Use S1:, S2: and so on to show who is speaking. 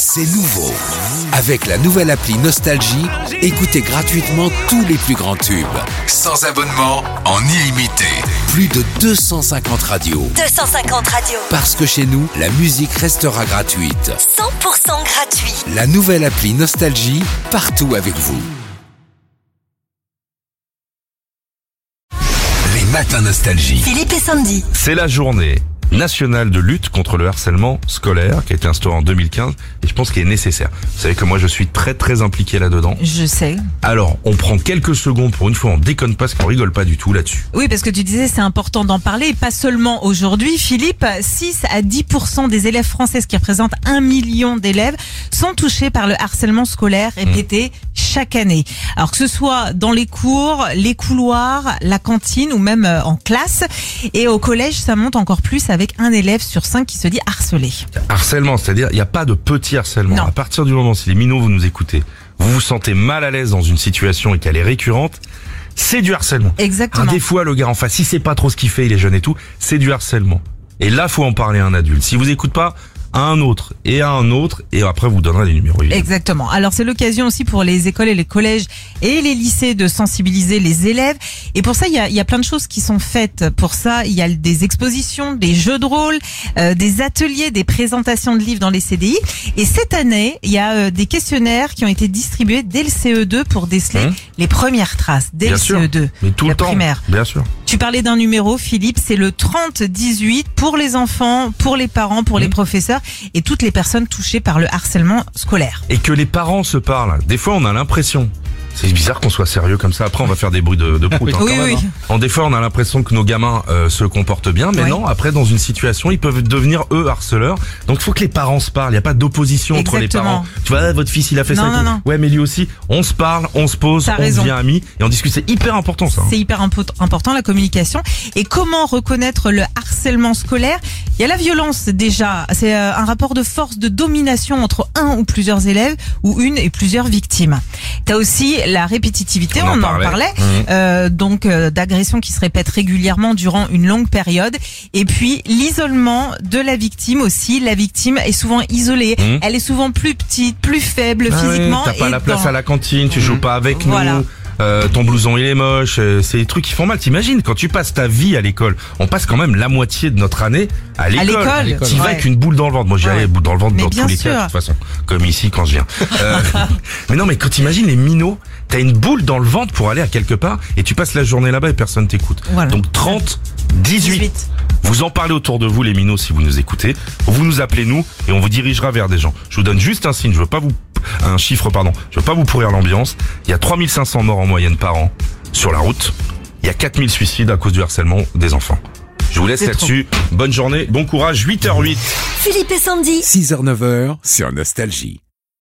S1: C'est nouveau. Avec la nouvelle appli Nostalgie, écoutez gratuitement tous les plus grands tubes. Sans abonnement, en illimité. Plus de 250 radios.
S2: 250 radios.
S1: Parce que chez nous, la musique restera gratuite.
S2: 100% gratuit.
S1: La nouvelle appli Nostalgie, partout avec vous. Les matins Nostalgie.
S2: Philippe et Sandy.
S3: C'est la journée nationale de lutte contre le harcèlement scolaire qui a été instaurée en 2015 et je pense qu'il est nécessaire. Vous savez que moi je suis très impliqué là-dedans.
S4: Je sais.
S3: Alors, on prend quelques secondes pour une fois, on déconne pas parce qu'on rigole pas du tout là-dessus.
S4: Oui, parce que tu disais c'est important d'en parler et pas seulement aujourd'hui. Philippe, 6 à 10% des élèves français, ce qui représente 1 million d'élèves, sont touchés par le harcèlement scolaire répété chaque année. Alors que ce soit dans les cours, les couloirs, la cantine ou même en classe. Et au collège, ça monte encore plus avec un élève sur 5 qui se dit harcelé.
S3: Harcèlement, c'est-à-dire il n'y a pas de petit harcèlement.
S4: Non.
S3: À partir du moment, si les minots vous nous écoutez, vous vous sentez mal à l'aise dans une situation et qu'elle est récurrente, c'est du harcèlement.
S4: Exactement.
S3: Des fois, le gars en face, il sait pas trop ce qu'il fait, il est jeune et tout, c'est du harcèlement. Et là, faut en parler à un adulte. Si vous écoute pas, à un autre, et après vous donnerez les numéros. Évidemment.
S4: Exactement. Alors c'est l'occasion aussi pour les écoles et les collèges et les lycées de sensibiliser les élèves. Et pour ça, il y a plein de choses qui sont faites. Pour ça, il y a des expositions, des jeux de rôle, des ateliers, des présentations de livres dans les CDI. Et cette année, il y a des questionnaires qui ont été distribués dès le CE2 pour déceler les premières traces dès
S3: Bien
S4: le
S3: sûr.
S4: CE2.
S3: Mais tout
S4: la
S3: le temps.
S4: primaire.
S3: Bien sûr.
S4: Tu parlais d'un numéro, Philippe, c'est le 3018 pour les enfants, pour les parents, pour les professeurs et toutes les personnes touchées par le harcèlement scolaire.
S3: Et que les parents se parlent. Des fois, on a l'impression. C'est bizarre qu'on soit sérieux comme ça. Après, on va faire des bruits de prout.
S4: Oui, oui.
S3: Des fois, on a l'impression que nos gamins se comportent bien, mais non. Après, dans une situation, ils peuvent devenir eux harceleurs. Donc, il faut que les parents se parlent. Il n'y a pas d'opposition entre les parents. Tu vois, votre fils, il a fait ça.
S4: Non.
S3: Ouais, mais lui aussi. On se parle, on se pose, on devient amis et on discute. C'est hyper important, ça.
S4: C'est hyper important, la communication. Et comment reconnaître le harcèlement scolaire? Il y a la violence déjà. C'est un rapport de force, de domination entre un ou plusieurs élèves ou une et plusieurs victimes. T'as aussi la répétitivité, on en parlait, donc d'agressions qui se répètent régulièrement durant une longue période. Et puis l'isolement de la victime aussi. La victime est souvent isolée. Elle est souvent plus petite, plus faible physiquement.
S3: T'as pas la place à la cantine, tu joues pas avec nous. Ton blouson il est moche, c'est des trucs qui font mal. T'imagines quand tu passes ta vie à l'école, on passe quand même la moitié de notre année à l'école. Tu vas avec une boule dans le ventre. Moi j'y allais boule dans le ventre dans tous les cas de toute façon, comme ici quand je viens. Mais non, mais quand t'imagines les minots, t'as une boule dans le ventre pour aller à quelque part et tu passes la journée là-bas et personne t'écoute. Donc 30, 18. Vous en parlez autour de vous les minots si vous nous écoutez. Vous nous appelez nous et on vous dirigera vers des gens. Je vous donne juste un signe, je veux pas vous pourrir l'ambiance. Il y a 3500 morts en moyenne par an sur la route. Il y a 4000 suicides à cause du harcèlement des enfants. Je vous laisse là-dessus. Bonne journée, bon courage, 8h08.
S2: Philippe et Sandy.
S1: 6h-9h sur Nostalgie.